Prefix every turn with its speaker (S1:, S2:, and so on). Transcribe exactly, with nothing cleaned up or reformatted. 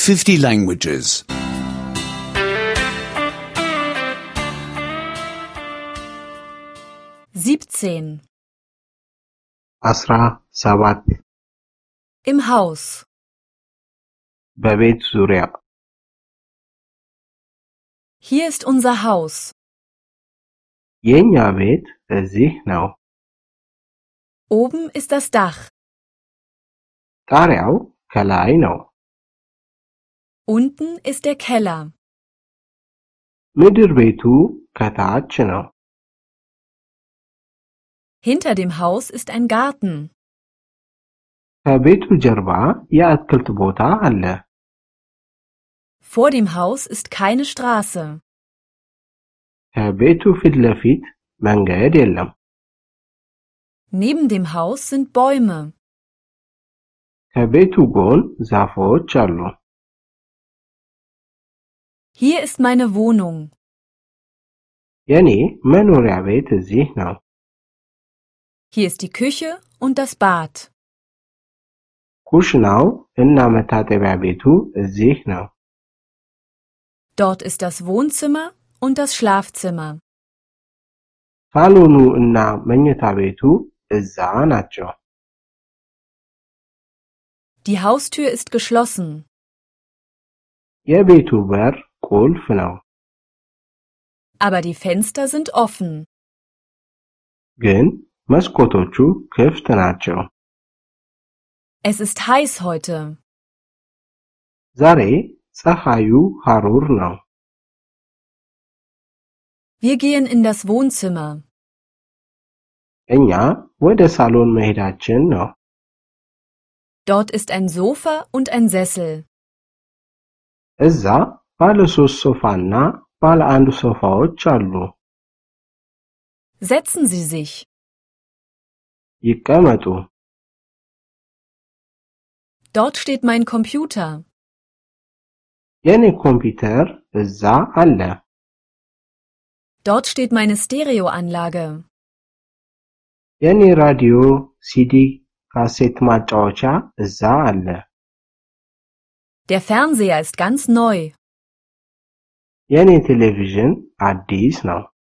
S1: fifty languages.
S2: siebzehn.
S3: አስራ ሰባት
S2: Im Haus.
S3: በቤት ዙሪያ
S2: Hier ist unser Haus.
S3: የኛ ቤት እዚህ ነው።
S2: Oben ist das Dach.
S3: ጣሪያው ከላይ ነው።
S2: Unten ist der Keller.
S3: ምድር ቤቱ ከታች ነው።
S2: Hinter dem Haus ist ein Garten.
S3: ከቤቱ ጀርባ የአትክልት ቦታ አለ።
S2: Vor dem Haus ist keine Straße.
S3: ከቤቱ ፊት ለፊት መንገድ የለም።
S2: Neben dem Haus sind Bäume.
S3: ከቤቱ ጎን ዛፎች አሉ።
S2: Hier ist meine Wohnung.
S3: የኔ መኖሪያ ቤት እዚህ ነው።
S2: Hier ist die Küche und das Bad.
S3: ኩሽናው እና መታጠቢያ ቤቱ እዚህ ነው።
S2: Dort ist das Wohnzimmer und das Schlafzimmer.
S3: ሳሎኑ እና መኝታ ቤቱ እዛ ናቸው።
S2: Die Haustür ist geschlossen.
S3: የቤቱ በር ቁልፍ ነው።
S2: Aber die Fenster sind offen.
S3: ግን መስኮቶቹ ክፍት ናቸው።
S2: Es ist heiß heute.
S3: ዛሬ ፀሐዩ ሐሩር ነው።
S2: Wir gehen in das Wohnzimmer.
S3: እኛ ወደ ሳሎን መሄዳችን ነው።
S2: Dort ist ein Sofa und ein Sessel.
S3: እዛ ባለ ሶስት ሶፋና ባለ አንድ ሶፋዎች አሉ።
S2: Setzen Sie sich.
S3: ይቀመጡ።
S2: Dort steht mein Computer.
S3: የኔ ኮምፒውተር እዛ አለ።
S2: Dort steht meine Stereoanlage.
S3: የኔ ራዲዮ፣ ሲዲ፣ ካሴት ማጫወቻ እዛ አለ።
S2: Der Fernseher ist ganz neu.
S3: የኔ ቴሌቪዥን አዲስ ነው።